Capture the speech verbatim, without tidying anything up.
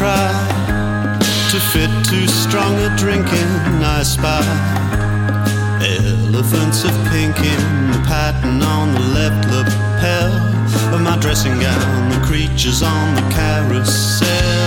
try to fit too strong a drink in. I spy elephants of pink in the pattern on the left lapel of my dressing gown, the creatures on the carousel.